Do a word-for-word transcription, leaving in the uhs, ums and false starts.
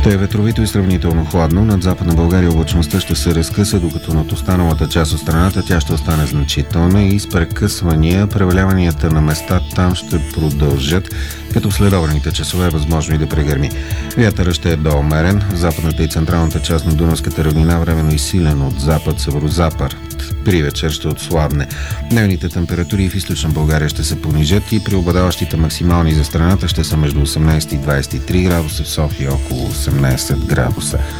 Ще е ветровито и сравнително хладно. Над Западна България облачността ще се разкъса, докато над останалата част от страната тя ще остане значителна и с прекъсвания. Преваляванията на места там ще продължат, като в следобедните часове е възможно и да прегърми. Вятърът ще е доумерен. В западната и централната част на Дунавската равнина временно и силен от запад-северозапад. При вечер ще отслабне. Дневните температури в източна България ще се понижат и преобладаващите максимални за страната ще са между осемнайсет и двайсет и три градуса, в София около осемнайсет градуса.